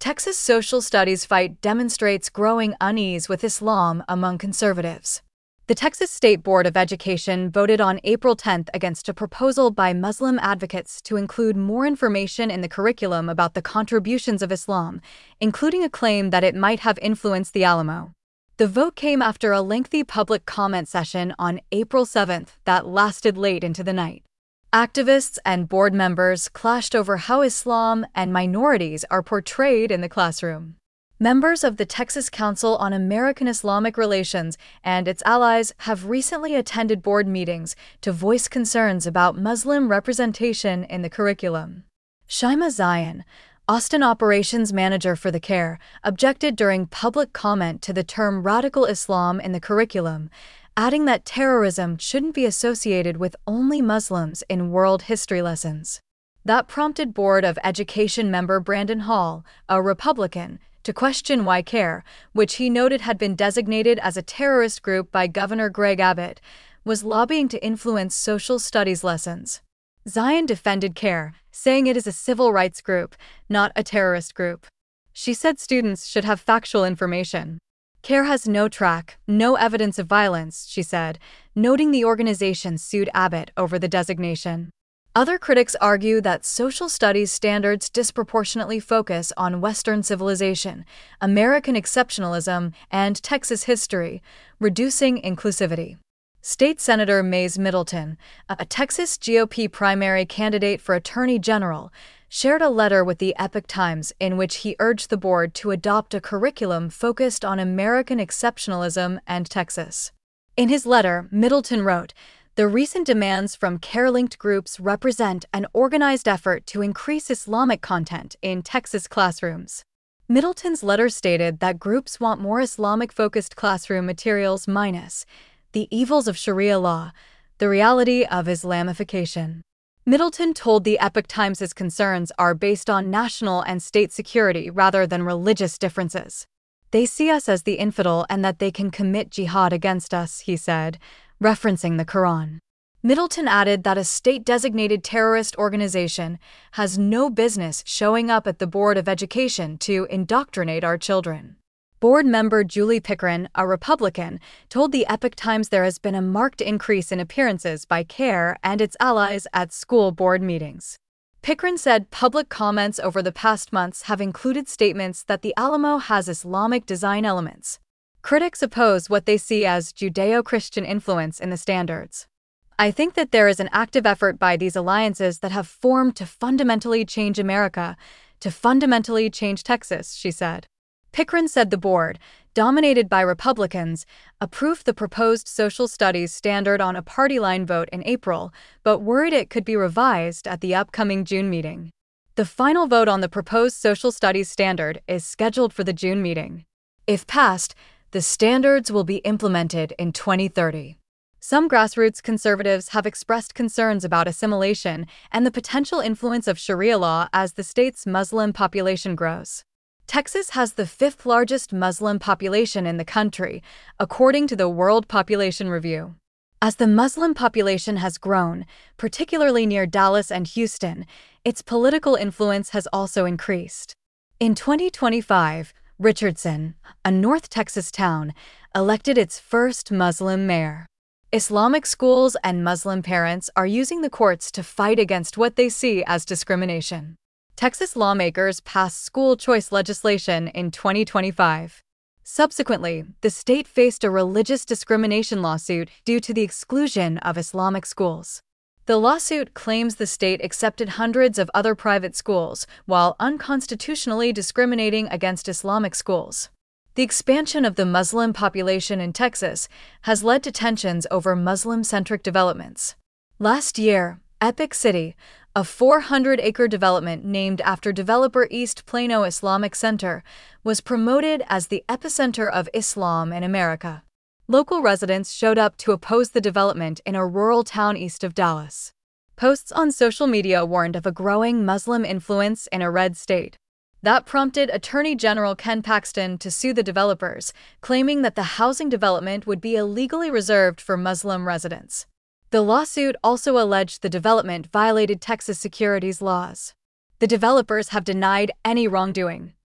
Texas social studies fight demonstrates growing unease with Islam among conservatives. The Texas State Board of Education voted on April 10th against a proposal by Muslim advocates to include more information in the curriculum about the contributions of Islam, including a claim that it might have influenced the Alamo. The vote came after a lengthy public comment session on April 7th that lasted late into the night. Activists and board members clashed over how Islam and minorities are portrayed in the classroom. Members of the Texas Council on American Islamic Relations and its allies have recently attended board meetings to voice concerns about Muslim representation in the curriculum. Shima Zion, Austin operations manager for the CARE, objected during public comment to the term radical Islam in the curriculum, adding that terrorism shouldn't be associated with only Muslims in world history lessons. That prompted Board of Education member Brandon Hall, a Republican, to question why CARE, which he noted had been designated as a terrorist group by Governor Greg Abbott, was lobbying to influence social studies lessons. Zion defended CARE, saying it is a civil rights group, not a terrorist group. She said students should have factual information. CARE has no track, no evidence of violence, she said, noting the organization sued Abbott over the designation. Other critics argue that social studies standards disproportionately focus on Western civilization, American exceptionalism, and Texas history, reducing inclusivity. State Senator Mays Middleton, a Texas GOP primary candidate for Attorney General, shared a letter with the Epoch Times in which he urged the board to adopt a curriculum focused on American exceptionalism and Texas. In his letter, Middleton wrote, "The recent demands from CARE-linked groups represent an organized effort to increase Islamic content in Texas classrooms." Middleton's letter stated that groups want more Islamic-focused classroom materials minus the evils of Sharia law, the reality of Islamification. Middleton told the Epoch Times his concerns are based on national and state security rather than religious differences. "They see us as the infidel and that they can commit jihad against us," he said, referencing the Quran. Middleton added that a state-designated terrorist organization has no business showing up at the Board of Education to indoctrinate our children. Board member Julie Pickren, a Republican, told the Epoch Times there has been a marked increase in appearances by CARE and its allies at school board meetings. Pickren said public comments over the past months have included statements that the Alamo has Islamic design elements. Critics oppose what they see as Judeo-Christian influence in the standards. "I think that there is an active effort by these alliances that have formed to fundamentally change America, to fundamentally change Texas," she said. Pickren said the board, dominated by Republicans, approved the proposed social studies standard on a party line vote in April, but worried it could be revised at the upcoming June meeting. The final vote on the proposed social studies standard is scheduled for the June meeting. If passed, the standards will be implemented in 2030. Some grassroots conservatives have expressed concerns about assimilation and the potential influence of Sharia law as the state's Muslim population grows. Texas has the fifth largest Muslim population in the country, according to the World Population Review. As the Muslim population has grown, particularly near Dallas and Houston, its political influence has also increased. In 2025, Richardson, a North Texas town, elected its first Muslim mayor. Islamic schools and Muslim parents are using the courts to fight against what they see as discrimination. Texas lawmakers passed school choice legislation in 2025. Subsequently, the state faced a religious discrimination lawsuit due to the exclusion of Islamic schools. The lawsuit claims the state accepted hundreds of other private schools while unconstitutionally discriminating against Islamic schools. The expansion of the Muslim population in Texas has led to tensions over Muslim-centric developments. Last year, Epic City, a 400-acre development named after developer East Plano Islamic Center, was promoted as the epicenter of Islam in America. Local residents showed up to oppose the development in a rural town east of Dallas. Posts on social media warned of a growing Muslim influence in a red state. That prompted Attorney General Ken Paxton to sue the developers, claiming that the housing development would be illegally reserved for Muslim residents. The lawsuit also alleged the development violated Texas securities laws. The developers have denied any wrongdoing.